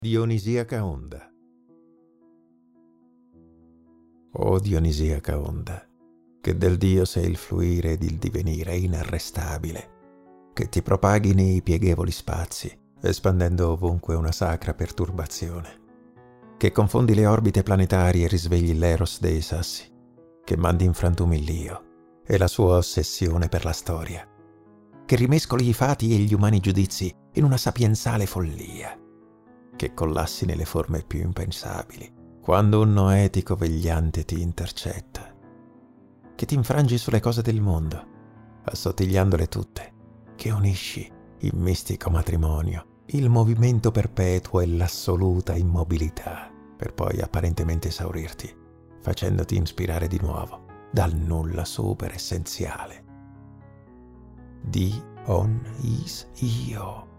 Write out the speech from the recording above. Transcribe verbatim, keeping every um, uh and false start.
Dionisiaca onda. O dionisiaca onda, che del Dio sei il fluire ed il divenire inarrestabile, che ti propaghi nei pieghevoli spazi, espandendo ovunque una sacra perturbazione, che confondi le orbite planetarie e risvegli l'eros dei sassi, che mandi in frantumi l'io e la sua ossessione per la storia, che rimescoli i fati e gli umani giudizi in una sapienzale follia, che collassi nelle forme più impensabili, quando un noetico vegliante ti intercetta, che ti infrangi sulle cose del mondo, assottigliandole tutte, che unisci in mistico matrimonio il movimento perpetuo e l'assoluta immobilità, per poi apparentemente esaurirti, facendoti ispirare di nuovo dal nulla super essenziale. Di on is io.